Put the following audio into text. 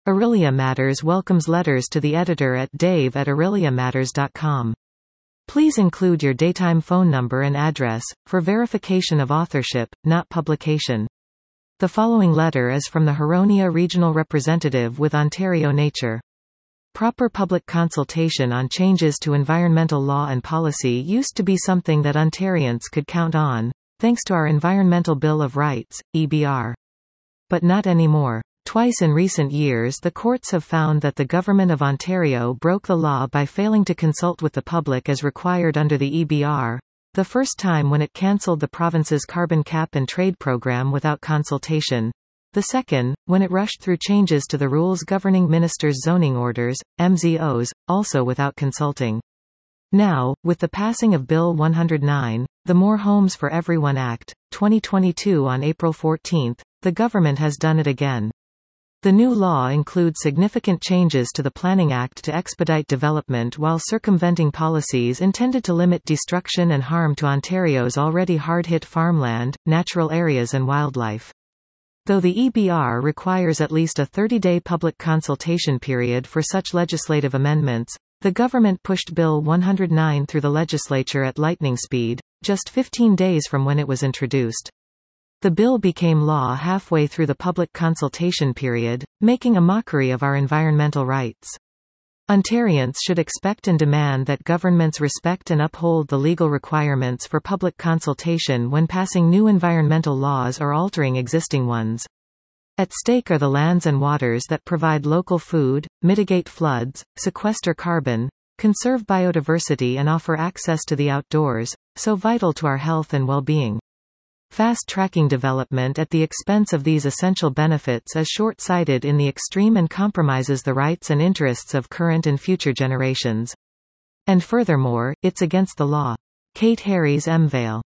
Aurelia Matters welcomes letters to the editor at dave@aureliamatters.com. Please include your daytime phone number and address, for verification of authorship, not publication. The following letter is from the Huronia Regional Representative with Ontario Nature. Proper public consultation on changes to environmental law and policy used to be something that Ontarians could count on, thanks to our Environmental Bill of Rights, EBR. But not anymore. Twice in recent years the courts have found that the Government of Ontario broke the law by failing to consult with the public as required under the EBR, the first time when it cancelled the province's carbon cap and trade program without consultation. The second, when it rushed through changes to the rules governing ministers' zoning orders, MZOs, also without consulting. Now, with the passing of Bill 109, the More Homes for Everyone Act, 2022 on April 14, the government has done it again. The new law includes significant changes to the Planning Act to expedite development while circumventing policies intended to limit destruction and harm to Ontario's already hard-hit farmland, natural areas and wildlife. Though the EBR requires at least a 30-day public consultation period for such legislative amendments, the government pushed Bill 109 through the legislature at lightning speed, just 15 days from when it was introduced. The bill became law halfway through the public consultation period, making a mockery of our environmental rights. Ontarians should expect and demand that governments respect and uphold the legal requirements for public consultation when passing new environmental laws or altering existing ones. At stake are the lands and waters that provide local food, mitigate floods, sequester carbon, conserve biodiversity and offer access to the outdoors, so vital to our health and well-being. Fast-tracking development at the expense of these essential benefits is short-sighted in the extreme and compromises the rights and interests of current and future generations. And furthermore, it's against the law. Kate Harries, MVale.